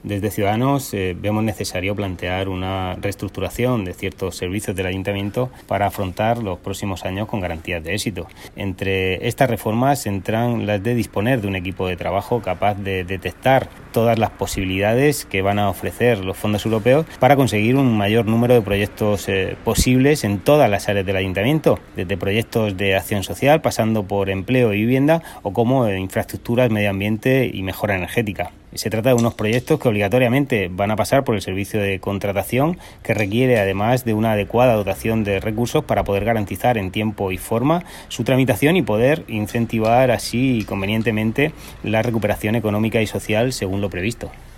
Desde Ciudadanos vemos necesario plantear una reestructuración de ciertos servicios del Ayuntamiento para afrontar los próximos años con garantías de éxito. Entre estas reformas entran las de disponer de un equipo de trabajo capaz de detectar todas las posibilidades que van a ofrecer los fondos europeos para conseguir un mayor número de proyectos posibles en todas las áreas del Ayuntamiento, desde proyectos de acción social, pasando por empleo y vivienda, o como infraestructuras, medio ambiente y mejora energética. Se trata de unos proyectos que obligatoriamente van a pasar por el servicio de contratación, que requiere además de una adecuada dotación de recursos para poder garantizar en tiempo y forma su tramitación y poder incentivar así convenientemente la recuperación económica y social según lo previsto.